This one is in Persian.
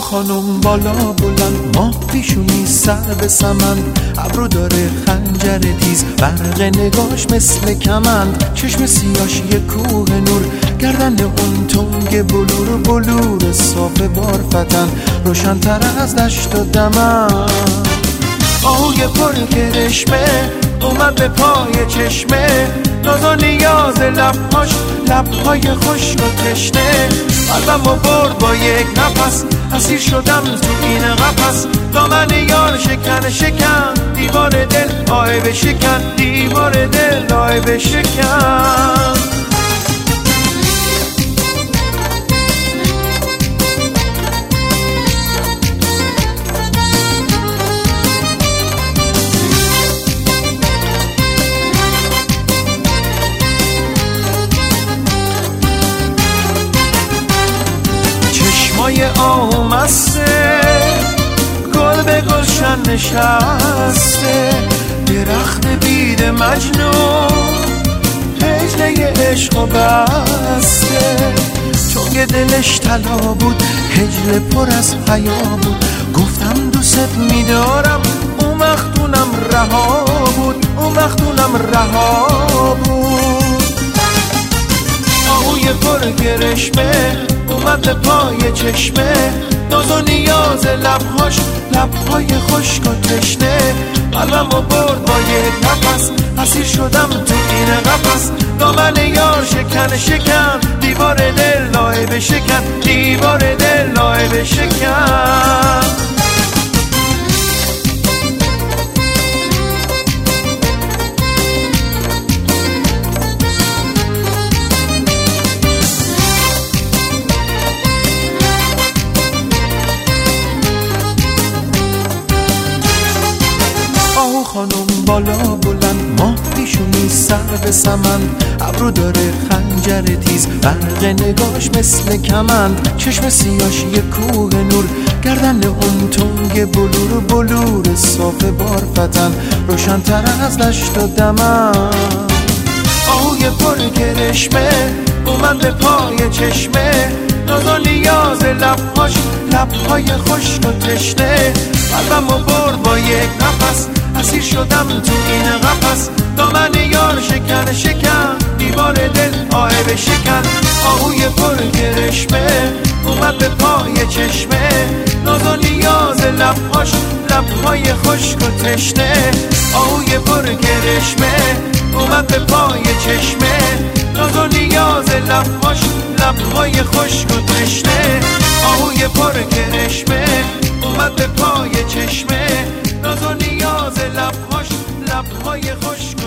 خانم بالا بلند، ماه پیشونی سر به سمند، ابرو داره خنجر تیز، برق نگاش مثل کمند، چشم سیاش یه کوه نور، گردن اون تنگ بلور بلور صاف بارفتن، روشن تر از دشت و دمن. آهوی پر کرشمه اومد به پای چشمه، ناز و نیاز لبهاش، لبهای خشک و تشنه، قلبمو برد با یک نفس، اسیر شدم تو این قفس، دامن یار شکن شکن، دیوار دل آی بشکن، دیوار دل آی بشکن. چشمای آمسته، گل به گلشن نشسته، درخت بید مجنون، هجله عشق و بسته، چون دلش طلا بود، هجله پر از حیا بود، گفتم دوست میدارم، اون وقتونم رها بود، اون وقتونم رها بود. آهوی پر گرشمه اومد به پای چشمه، ناز و نیاز لبهاش، لبهای خشک و تشنه، قلبمو برد با یک نفس، اسیر شدم تو این قفس، دامن یار شکن شکن، دیوار دل لای بشکن، دیوار دل لای بشکن. خانم بالا بلند، ماه پیشونی سر به سمند، ابرو داره خنجر تیز، برق نگاش مثل کمند، چشم سیاش یه کوه نور، گردن اون تنگ بلور بلور صاف بارفتن، روشن تر از دشت و دمن. آهوی پر کرشمه اومد به پای چشمه، ناز و نیاز لبهاش، لبهای خشک و تشنه، قلبمو برد با یک نفس، اسیر شدم تو این قفس، دامن یار شکن شکن، دیوار دل آی بشکن. آهوی پر کرشمه اومد به پای چشمه، ناز و نیاز لبهاش، لبهای خشک و تشنه، آهوی پر کرشمه اومد به پای چشمه، ناز و نیاز لبهاش، لبهای خشک و تشنه، آهوی پر کرشمه اومد به پای چشمه، ناز و نیاز لبهاش، لبهای خشک